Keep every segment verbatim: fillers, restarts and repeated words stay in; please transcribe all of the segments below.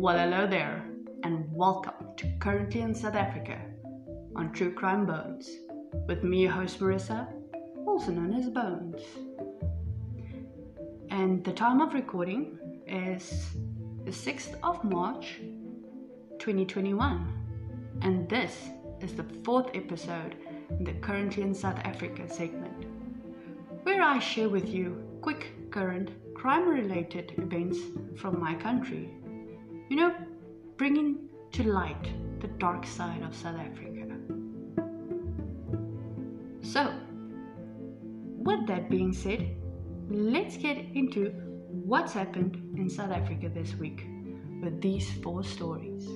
Well, hello there, and welcome to Currently in South Africa on True Crime Bones, with me, your host Marissa, also known as Bones. And the time of recording is the sixth of March, twenty twenty-one, and this is the fourth episode in the Currently in South Africa segment, where I share with you quick, current, crime-related events from my country. You know, bringing to light the dark side of South Africa. So, with that being said, let's get into what's happened in South Africa this week with these four stories.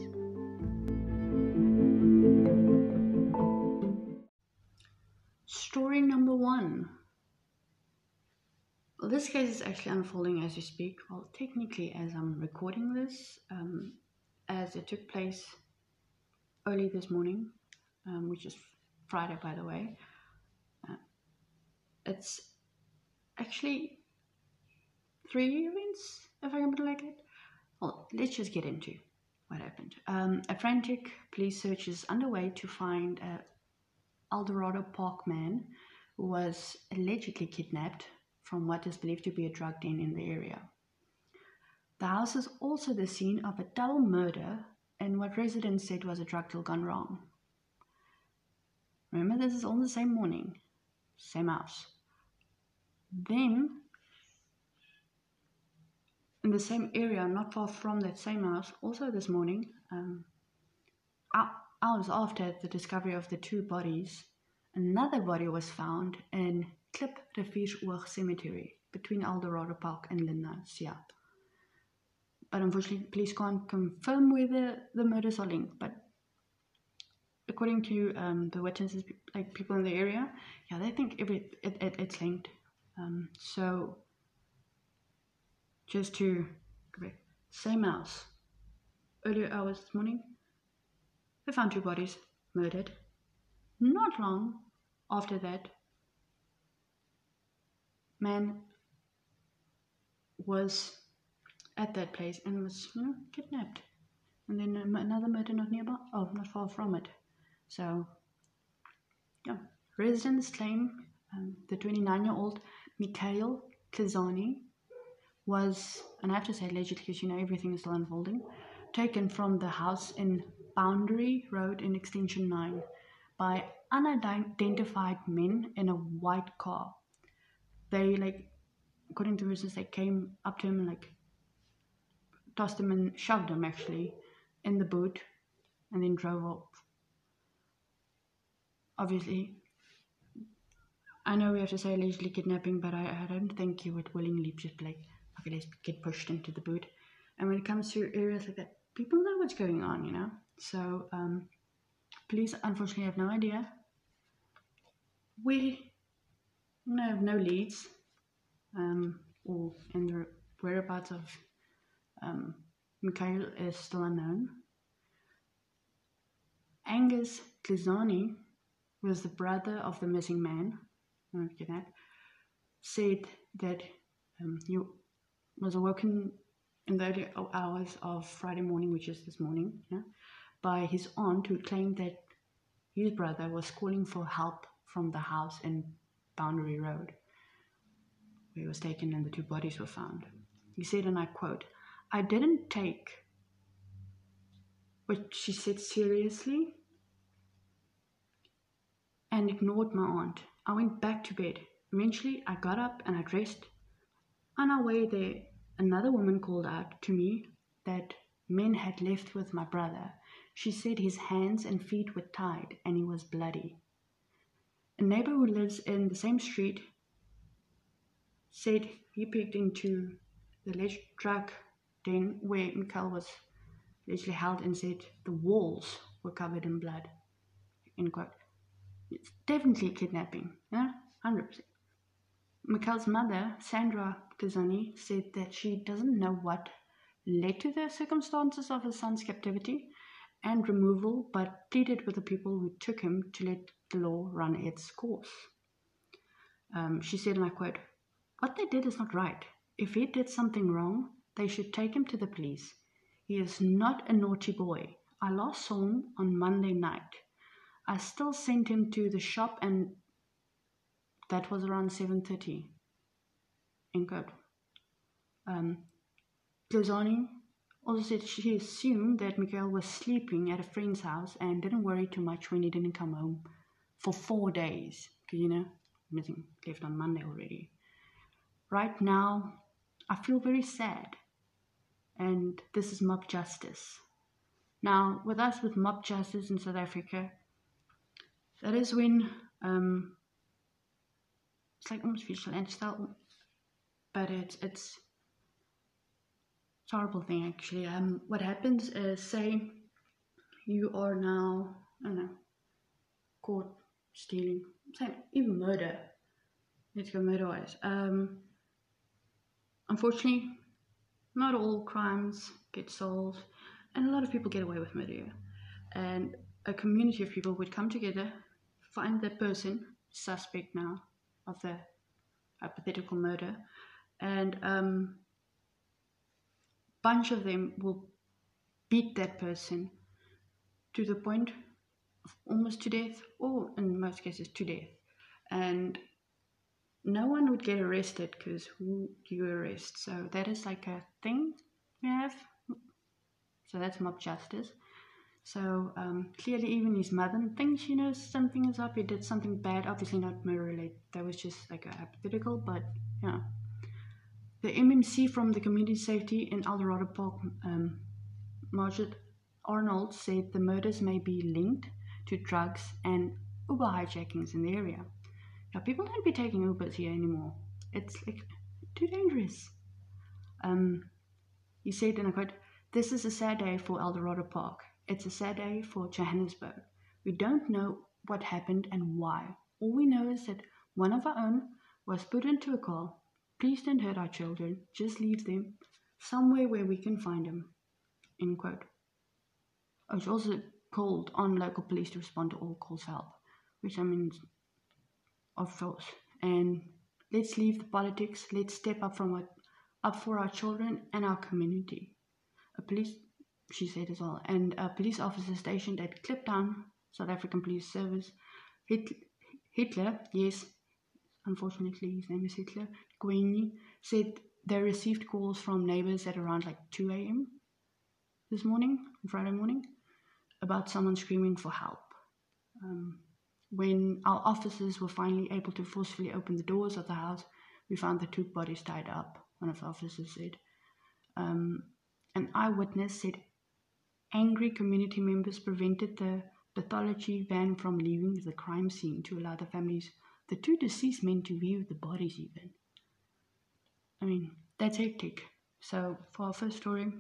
Story number one. Well, this case is actually unfolding as we speak. Well, technically, as I'm recording this, um, as it took place early this morning, um, which is Friday, by the way. Uh, it's actually three events, if I can put it like that. Well, let's just get into what happened. Um, a frantic police search is underway to find a Eldorado Park man who was allegedly kidnapped from what is believed to be a drug den in the area. The house is also the scene of a double murder and what residents said was a drug deal gone wrong. Remember, this is all the same morning, same house. Then, in the same area, not far from that same house, also this morning, um, hours after the discovery of the two bodies, another body was found in Klip Rivieroog Cemetery between Eldorado Park and Lenasia. But unfortunately, police can't confirm whether the murders are linked. But according to um, the witnesses, like people in the area, yeah, they think every it, it, it's linked. Um, so, just to correct, same house, earlier hours this morning, they found two bodies murdered. Not long after that, man was at that place and was, you know, kidnapped. And then another murder not nearby, oh, not far from it. So, yeah, residents claim um, the twenty-nine-year-old Mikhail Klizani was, and I have to say allegedly because, you know, everything is still unfolding, taken from the house in Boundary Road in Extension nine by unidentified men in a white car. They, like, according to witnesses, they came up to him and, like, tossed him and shoved him, actually, in the boot, and then drove off. Obviously, I know we have to say allegedly kidnapping, but I, I don't think you would willingly just be like, okay, let's get pushed into the boot. And when it comes to areas like that, people know what's going on, you know? So, um, police unfortunately have no idea. We have no leads, um, or in the whereabouts of um, Mikhail is still unknown. Angus Klizani was the brother of the missing man, kidnapped, said that um, he was awoken in the early hours of Friday morning, which is this morning, yeah, by his aunt who claimed that his brother was calling for help from the house in Boundary Road, where he was taken and the two bodies were found. He said, and I quote, "I didn't take what she said seriously and ignored my aunt. I went back to bed. Eventually, I got up and I dressed. On our way there, another woman called out to me that men had left with my brother. She said his hands and feet were tied and he was bloody." A neighbor who lives in the same street said he peeked into the alleged drug den where Mikhail was allegedly held and said the walls were covered in blood. End quote. It's definitely kidnapping, yeah, one hundred percent. Mikhail's mother, Sandra Klizani, said that she doesn't know what led to the circumstances of his son's captivity and removal, but pleaded with the people who took him to let the law run its course. Um, she said, and I quote, "What they did is not right. If he did something wrong, they should take him to the police. He is not a naughty boy. I last saw him on Monday night. I still sent him to the shop, and that was around seven thirty. End quote. Um, Glazani also said she assumed that Mikael was sleeping at a friend's house and didn't worry too much when he didn't come home for four days. Because, you know, missing, left on Monday already. Right now, I feel very sad. And this is mob justice. Now, with us, with mob justice in South Africa, that is when um, it's like almost vigilante style, but it's it's it's a horrible thing actually. Um, what happens is, say you are now, I don't know, caught stealing, say even murder. Let's go murder-wise. Um, unfortunately, not all crimes get solved, and a lot of people get away with murder. And a community of people would come together, find the person, suspect now, of the hypothetical murder, and um, bunch of them will beat that person to the point of almost to death, or in most cases to death. And no one would get arrested because who do you arrest? So that is like a thing we have. So that's mob justice. So um, clearly even his mother thinks, you know, something is up. He did something bad, obviously not murder related. That was just like a hypothetical, but yeah. The M M C from the Community Safety in Eldorado Park, um, Margaret Arnold, said the murders may be linked to drugs and Uber hijackings in the area. Now, people don't be taking Ubers here anymore. It's like too dangerous. Um, he said, and I quote, "This is a sad day for Eldorado Park. It's a sad day for Johannesburg. We don't know what happened and why. All we know is that one of our own was put into a car. Please don't hurt our children. Just leave them somewhere where we can find them." End quote. I was also called on local police to respond to all calls for help, which I mean, of course. And let's leave the politics. Let's step up from it, up for our children and our community. A police, she said as well, and a police officer stationed at Kliptown, South African Police Service, Hit, Hitler, yes, unfortunately his name is Hitler, Gweni, said they received calls from neighbors at around like two a.m. this morning, Friday morning, about someone screaming for help. Um, when our officers were finally able to forcefully open the doors of the house, we found the two bodies tied up, one of the officers said. Um, an eyewitness said angry community members prevented the pathology van from leaving the crime scene to allow the families, the two deceased men, to view the bodies even. I mean, that's hectic. So for our first story,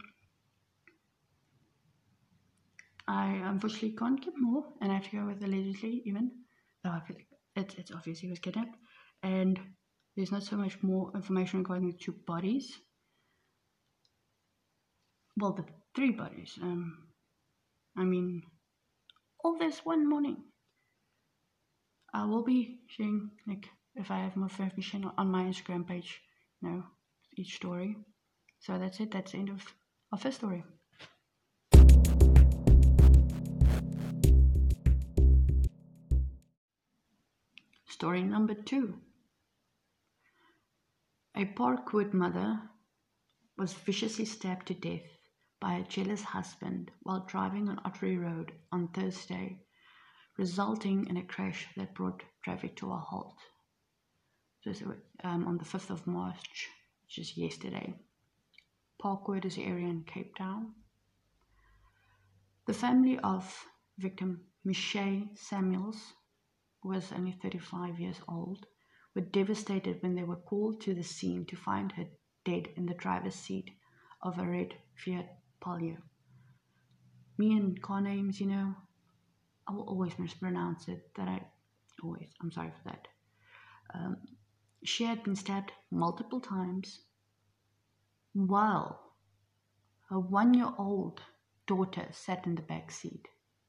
I unfortunately can't give more, and I have to go with allegedly even, though I feel like it's, it's obvious he was kidnapped, and there's not so much more information regarding the two bodies. Well, the three bodies. Um, I mean, all this one morning. I will be sharing, like, if I have more information on my Instagram page, you know, each story. So that's it. That's the end of our first story. Story number two. A Parkwood mother was viciously stabbed to death by a jealous husband while driving on Ottery Road on Thursday, resulting in a crash that brought traffic to a halt. So, um, on the fifth of March, which is yesterday. Parkwood is the area in Cape Town. The family of victim Michelle Samuels, who was only thirty-five years old, were devastated when they were called to the scene to find her dead in the driver's seat of a red Fiat Palio. Me and car names, you know, I will always mispronounce it. That I always, I'm sorry for that. Um, she had been stabbed multiple times while her one-year-old daughter sat in the back seat.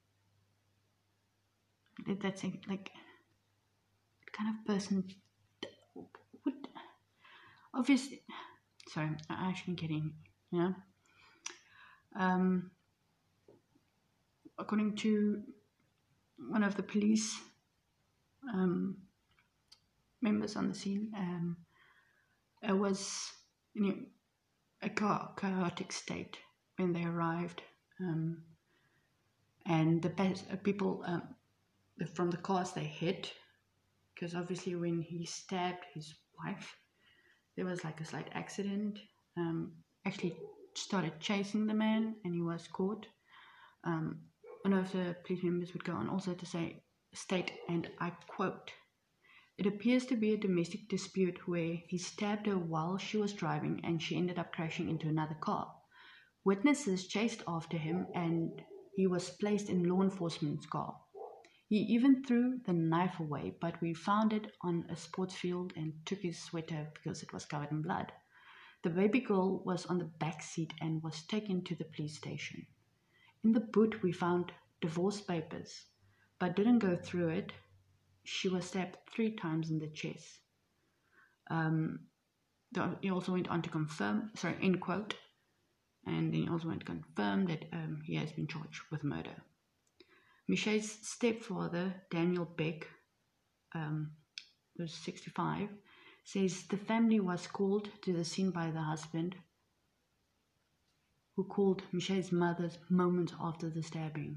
That's like, what kind of person would, obviously, sorry, I shouldn't get in, you know. Um, according to one of the police um, members on the scene, um, it was, you know, a cha- chaotic state when they arrived, um, and the pe- uh, people um, from the cars they hit, because obviously when he stabbed his wife, there was like a slight accident. Um, actually, started chasing the man, and he was caught. Um, one of the police members would go on also to say, state, and I quote, "It appears to be a domestic dispute where he stabbed her while she was driving and she ended up crashing into another car. Witnesses chased after him and he was placed in law enforcement's car. He even threw the knife away, but we found it on a sports field and took his sweater because it was covered in blood. The baby girl was on the back seat and was taken to the police station. In the boot we found divorce papers, but didn't go through it. She was stabbed three times in the chest." Um, he also went on to confirm, sorry, end quote, and then he also went to confirm that um, he has been charged with murder. Michelle's stepfather, Daniel Beck, um, who's sixty-five, says the family was called to the scene by the husband, who called Michelle's mother moments after the stabbing.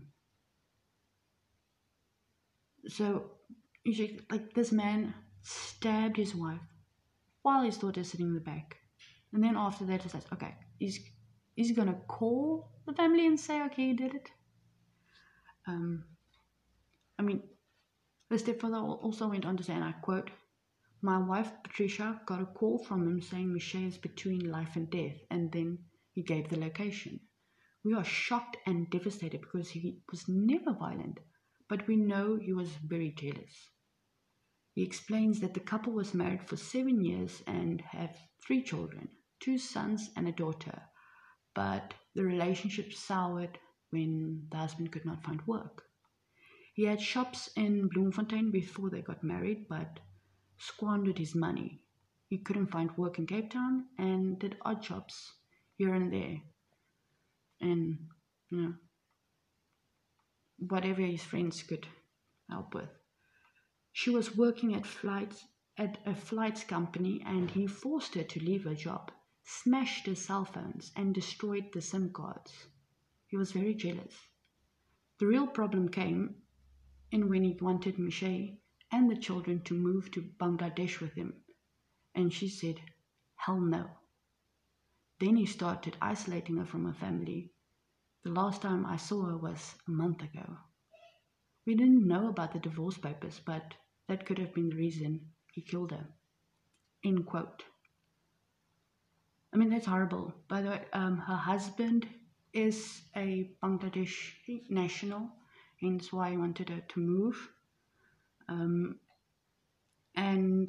So, like, this man stabbed his wife while his daughter is sitting in the back. And then after that, he says, okay, he's, he's going to call the family and say, okay, he did it. Um, I mean, the stepfather also went on to say, and I quote, "My wife, Patricia, got a call from him saying Michelle is between life and death, and then he gave the location. We are shocked and devastated because he was never violent, but we know he was very jealous." He explains that the couple was married for seven years and have three children, two sons and a daughter, but the relationship soured when the husband could not find work. He had shops in Bloemfontein before they got married, but squandered his money. He couldn't find work in Cape Town and did odd jobs here and there. And, you know, whatever his friends could help with. She was working at flights at a flights company and he forced her to leave her job, smashed her cell phones and destroyed the SIM cards. He was very jealous. The real problem came in when he wanted Michelle and the children to move to Bangladesh with him, and she said, hell no. Then he started isolating her from her family. The last time I saw her was a month ago. We didn't know about the divorce papers, but that could have been the reason he killed her. End quote. I mean, that's horrible. By the way, um, her husband is a Bangladesh national, hence why he wanted her to move. Um, and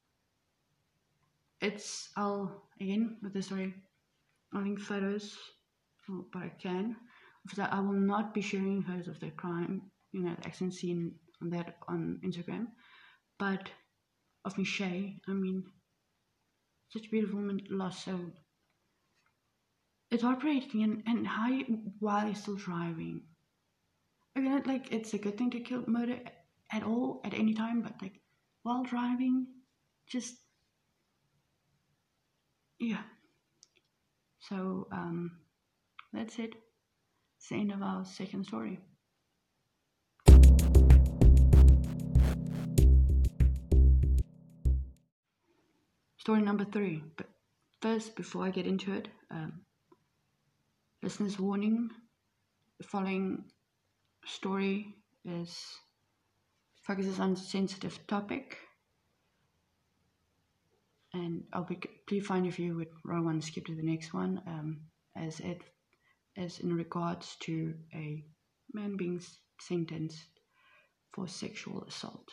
it's, I'll, again, with the story, I'll link photos, but I can. That I will not be sharing photos of the crime, you know, the accident scene on that on Instagram, but of Michelle. I mean, such a beautiful woman lost, so it's heartbreaking. And, and how you, while you're still driving, again, like, it's a good thing to kill murder at all at any time, but like while driving, just yeah. So um, that's it. It's the end of our second story. Story number three. But first, before I get into it, um, listeners warning, the following story is focuses on a sensitive topic, and I'll be please fine if you would rather want to skip to the next one, um, as it is in regards to a man being sentenced for sexual assault.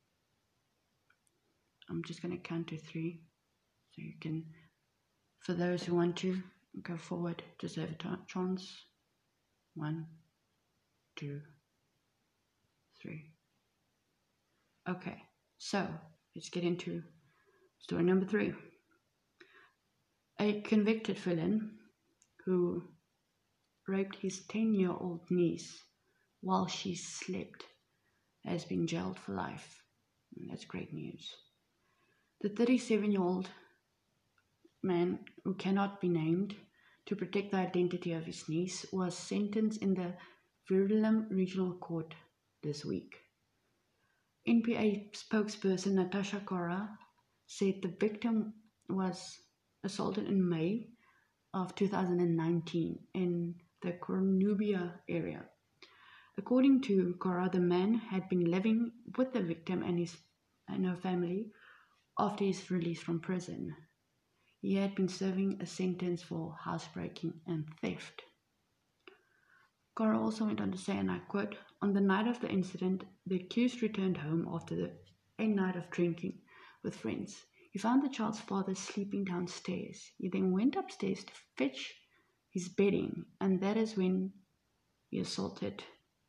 I'm just going to count to three, so you can, for those who want to go forward, just have a t- chance. One, two, three. Okay, so let's get into story number three. A convicted felon who raped his ten-year-old niece while she slept has been jailed for life. And that's great news. The thirty-seven-year-old man, who cannot be named, to protect the identity of his niece, was sentenced in the Verulam Regional Court this week. N P A spokesperson Natasha Cora said the victim was assaulted in May of two thousand nineteen in the Cornubia area. According to Cora, the man had been living with the victim and his and her family after his release from prison. He had been serving a sentence for housebreaking and theft. Cora also went on to say, and I quote, "On the night of the incident, the accused returned home after the, a night of drinking with friends. He found the child's father sleeping downstairs. He then went upstairs to fetch his bedding, and that is when he assaulted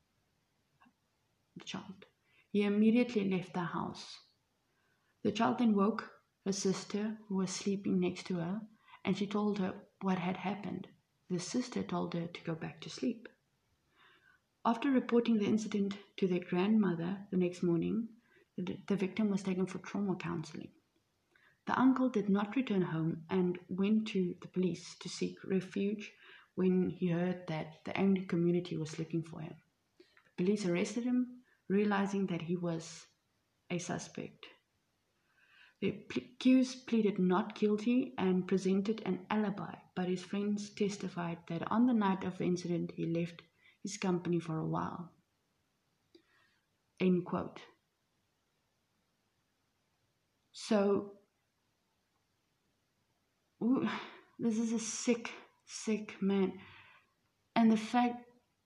the child. He immediately left the house. The child then woke her sister, who was sleeping next to her, and she told her what had happened. The sister told her to go back to sleep. After reporting the incident to their grandmother the next morning, the, the victim was taken for trauma counseling. The uncle did not return home and went to the police to seek refuge when he heard that the angry community was looking for him. The police arrested him, realizing that he was a suspect. The accused pleaded not guilty and presented an alibi, but his friends testified that on the night of the incident he left his company for a while. End quote. So, ooh, this is a sick, sick man. And the fact,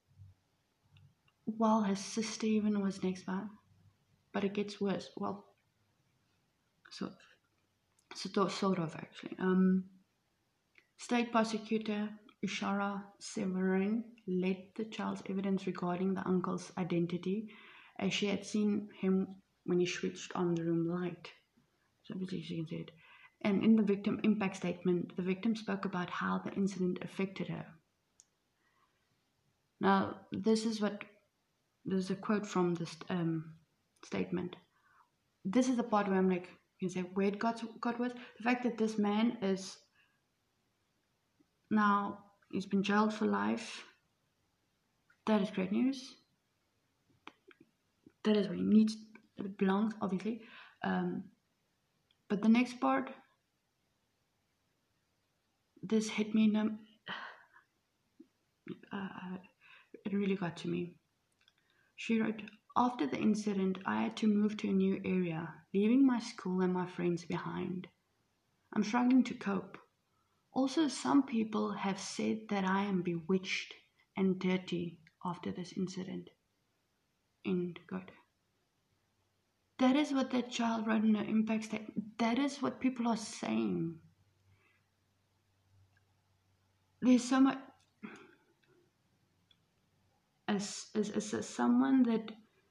while his sister even was next by, but it gets worse. Well, so, so sort of actually. Um, State Prosecutor Ishara Severin led the child's evidence regarding the uncle's identity, as she had seen him when he switched on the room light. So obviously she can see it. And in the victim impact statement, the victim spoke about how the incident affected her. Now, this is what, there's a quote from this um, statement. This is the part where I'm like, you can say where it got, got worse. The fact that this man is now, he's been jailed for life. That is great news. That is where he needs, it belongs, obviously. Um, but the next part, this hit me in a, uh, it really got to me. She wrote, "After the incident, I had to move to a new area, leaving my school and my friends behind. I'm struggling to cope. Also, some people have said that I am bewitched and dirty after this incident." End quote. That is what that child wrote in her impact statement. That is what people are saying. There's so much. As, as, as, as someone that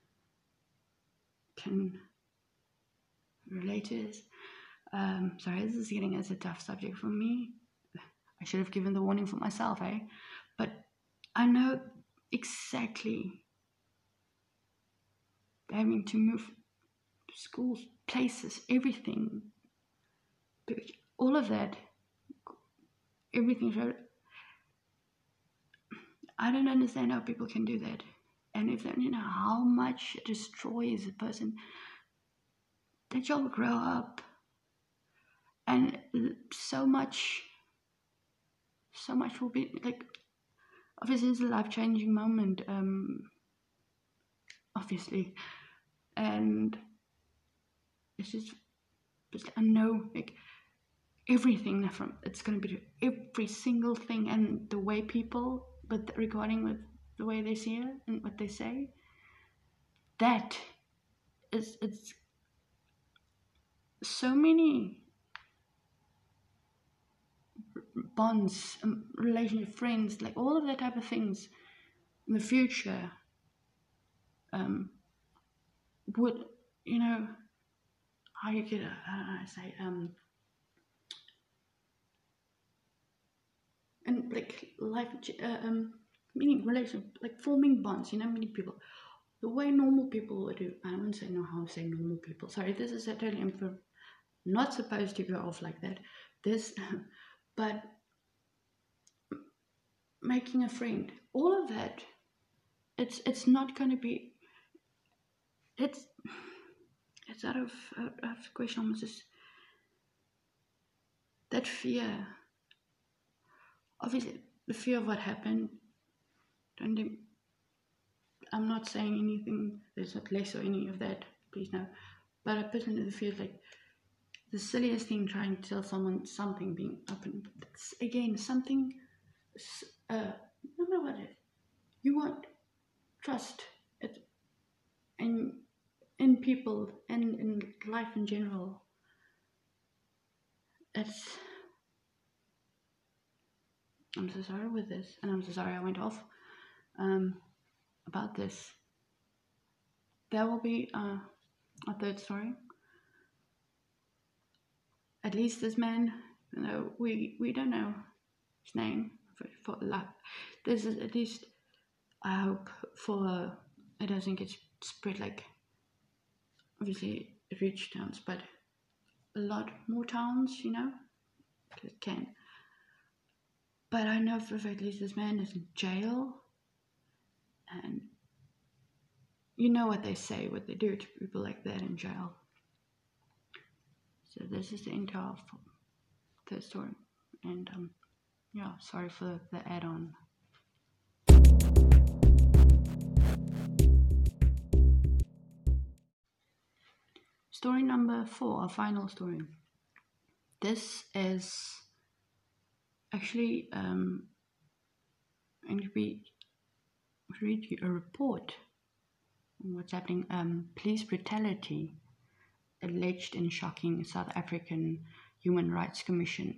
can relate to this, um, sorry, this is getting as a tough subject for me. I should have given the warning for myself, eh? But I know exactly having to move to schools, places, everything, all of that, everything. I don't understand how people can do that. And if they you know how much it destroys a person, that you'll grow up. And so much, so much will be, like, obviously it's a life-changing moment, um, obviously. And it's just, just I know, like, everything from, it's going to be every single thing, and the way people, but regarding with the way they see it and what they say, that is, it's so many bonds, um, relationship, friends, like all of that type of things in the future um, would, you know, how you could, uh, how do I say, um, and like life, uh, um, meaning relationship, like forming bonds, you know, many people. The way normal people would do, I don't say know how to say normal people. Sorry, this is a totally imper- not supposed to go off like that. This, but making a friend, all of that, it's it's not going to be. It's it's out of out of the question. Almost just that fear. Obviously, the fear of what happened. Don't think, I'm not saying anything. There's not less or any of that. Please no. But I personally feel like the silliest thing trying to tell someone something being open. It's, again, something. Uh, no matter what it is, you want trust it in in people and in life in general. It's. I'm so sorry with this, and I'm so sorry I went off um, about this. There will be uh, a third story. At least this man, you know, we we don't know his name for, for like this is at least I hope for uh, it doesn't get spread like obviously it reached towns, but a lot more towns, you know, it can. But I know for at least this man is in jail, and you know what they say, what they do to people like that in jail. So this is the entire third story, and um, yeah, sorry for the add-on. Story number four, our final story. This is actually um, going to be read you a report on what's happening. Um, police brutality alleged in shocking South African Human Rights Commission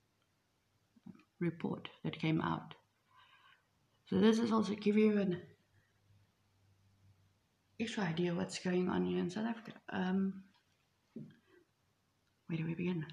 report that came out. So this is also give you an extra idea what's going on here in South Africa. Um, where do we begin?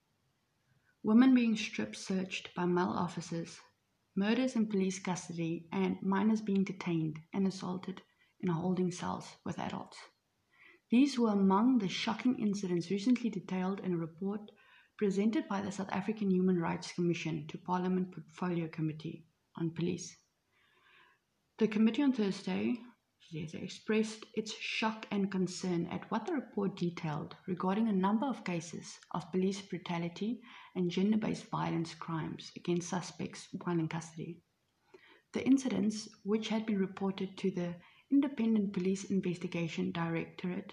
Women being strip searched by male officers, murders in police custody, and minors being detained and assaulted in holding cells with adults. These were among the shocking incidents recently detailed in a report presented by the South African Human Rights Commission to Parliament Portfolio Committee on Police. The committee on Thursday expressed its shock and concern at what the report detailed regarding a number of cases of police brutality and gender-based violence crimes against suspects while in custody. The incidents, which had been reported to the Independent Police Investigation Directorate,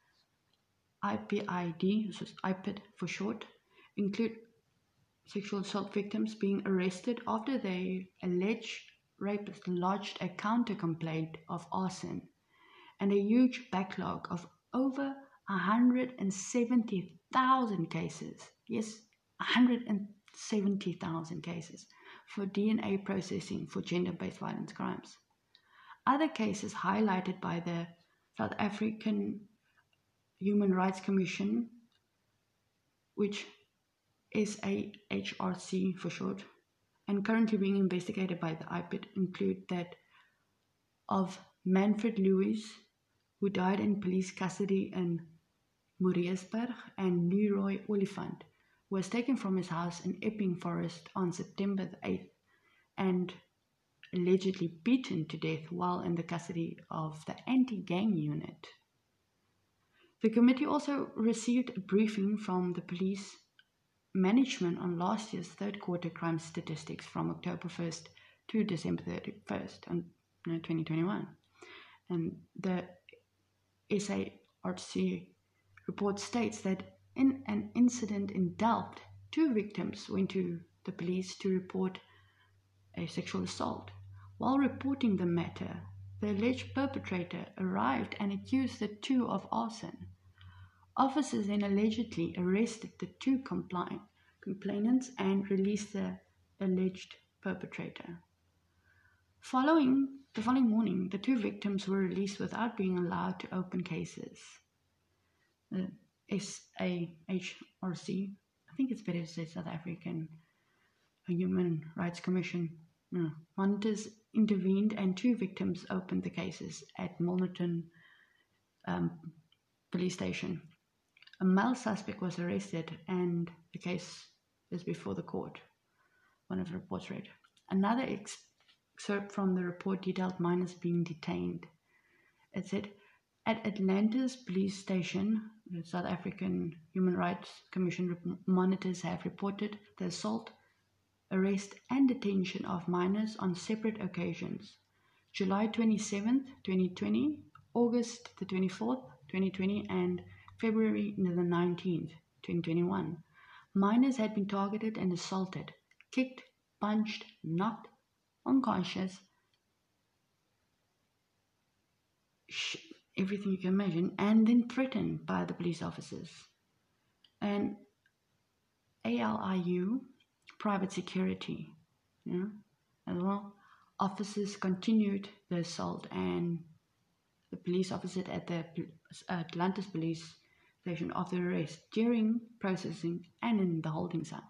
I P I D, so I P I D for short, include sexual assault victims being arrested after their alleged rapist lodged a counter-complaint of arson, and a huge backlog of over one hundred seventy thousand cases, yes, one hundred seventy thousand cases for D N A processing for gender-based violence crimes. Other cases highlighted by the South African Human Rights Commission, which is a H R C for short, and currently being investigated by the I P I D include that of Manfred Lewis, who died in police custody in Moreesburg, and Leroy Oliphant, who was taken from his house in Epping Forest on September the eighth and allegedly beaten to death while in the custody of the anti-gang unit. The committee also received a briefing from the police management on last year's third quarter crime statistics from October first to December thirty-first, twenty twenty-one. And the S A R C report states that in an incident in Delft, two victims went to the police to report a sexual assault. While reporting the matter, the alleged perpetrator arrived and accused the two of arson. Officers then allegedly arrested the two compli- complainants and released the alleged perpetrator. Following the following morning, the two victims were released without being allowed to open cases. The S A H R C, I think it's better to say South African Human Rights Commission, Mm. Monitors intervened and two victims opened the cases at Milnerton um, police station. A male suspect was arrested and the case is before the court, one of the reports read. Another excerpt from the report detailed minors being detained. It said, at Atlanta's police station, the South African Human Rights Commission monitors have reported the assault, arrest and detention of minors on separate occasions. July twenty-seventh, twenty twenty, August the twenty-fourth, twenty twenty, and February the nineteenth, twenty twenty-one. Minors had been targeted and assaulted, kicked, punched, knocked, unconscious, sh- everything you can imagine, and then threatened by the police officers. And A L I U, private security, you know, as well. Officers continued the assault, and the police officer at the Atlantis police station of the arrest during processing and in the holding cells.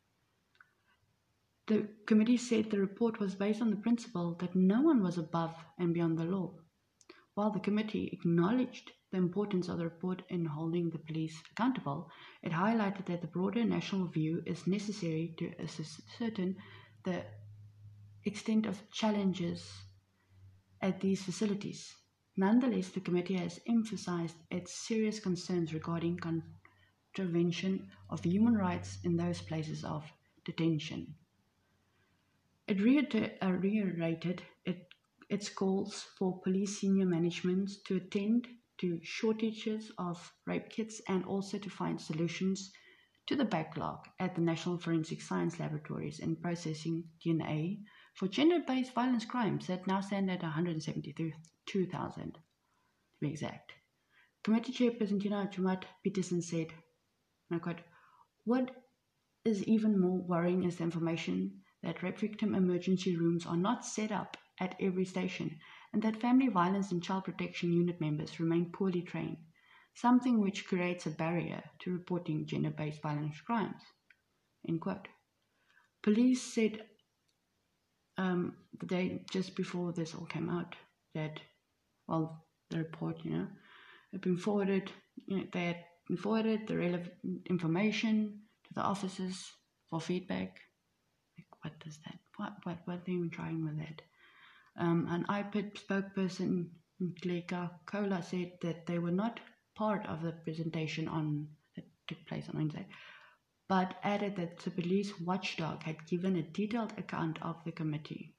The committee said the report was based on the principle that no one was above and beyond the law. While the committee acknowledged the importance of the report in holding the police accountable, it highlighted that the broader national view is necessary to ascertain the extent of challenges at these facilities. Nonetheless, the committee has emphasized its serious concerns regarding contravention of human rights in those places of detention. It reiterated it, its calls for police senior management to attend to shortages of rape kits and also to find solutions to the backlog at the National Forensic Science Laboratories in processing D N A for gender-based violence crimes that now stand at one hundred seventy-two thousand, to be exact. Committee Chairperson Tina Jumat Peterson said, and I quote, "What is even more worrying is the information that rape victim emergency rooms are not set up at every station and that family violence and child protection unit members remain poorly trained, something which creates a barrier to reporting gender-based violence crimes." End quote. Police said um, the day just before this all came out that, well, the report, you know, had been forwarded, you know, they had been forwarded the relevant information to the officers for feedback. Like, what does that, what, what, what are they even trying with that? Um, an I P I D spokesperson, Gleka Kola, said that they were not part of the presentation on that took place on Wednesday, but added that the police watchdog had given a detailed account of the committee.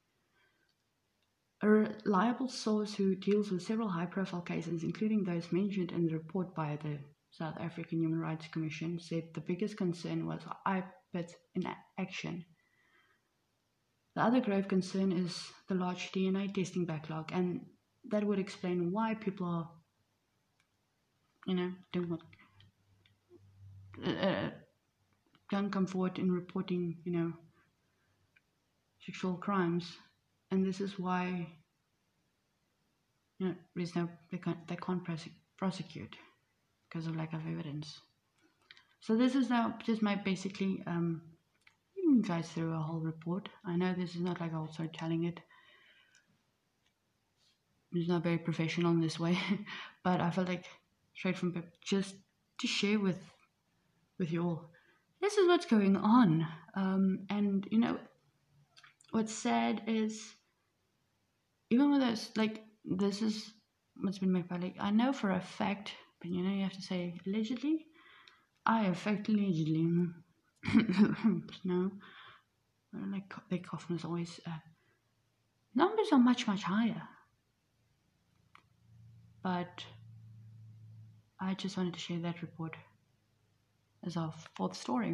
A reliable source who deals with several high-profile cases, including those mentioned in the report by the South African Human Rights Commission, said the biggest concern was I P I D in action. The other grave concern is the large D N A testing backlog, and that would explain why people are, you know, doing what, uh, don't come forward in reporting, you know, sexual crimes, and this is why, you know, there's no, they can't, they can't prosecute because of lack of evidence. So this is now just my basically um, you guys through a whole report. I know this is not like I'll start telling it. It's not very professional in this way, but I felt like straight from just to share with with you all. This is what's going on, um, and you know, what's sad is even with us, like this is what's been made public. I know for a fact, but you know, you have to say allegedly. I affect allegedly. No, like the coffin is always. Uh, numbers are much much higher, but I just wanted to share that report as of for the story.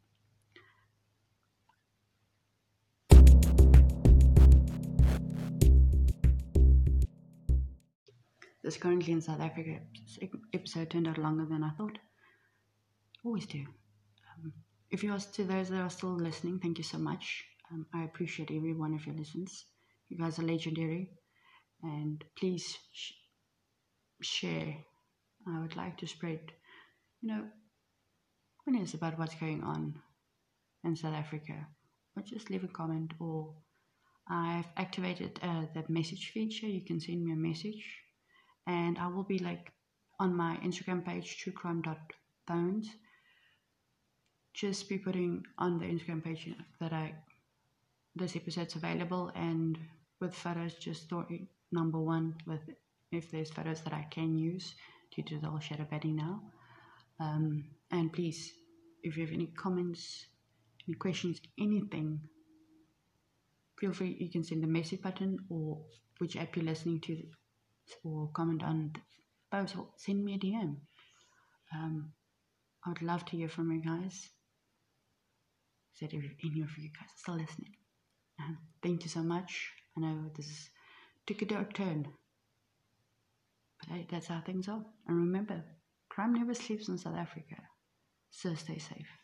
This currently in South Africa episode turned out longer than I thought. Always do. Um, if you are to those that are still listening, thank you so much. Um, I appreciate every one of your listens. You guys are legendary, and please sh- share. I would like to spread, you know, awareness about what's going on in South Africa, or just leave a comment or I've activated uh, the message feature. You can send me a message, and I will be like on my Instagram page, truecrime dot bones. Just be putting on the Instagram page that I this episode's available, and with photos, just story number one with if there's photos that I can use due to the whole shadow banning now. Um, and please, if you have any comments, any questions, anything, feel free. You can send the message button or which app you're listening to, or comment on the post, or send me a D M. Um, I would love to hear from you guys. Said if any of you guys are still listening. Um, thank you so much. I know this is, took a dark turn, but hey, that's how things are. And remember, crime never sleeps in South Africa, so stay safe.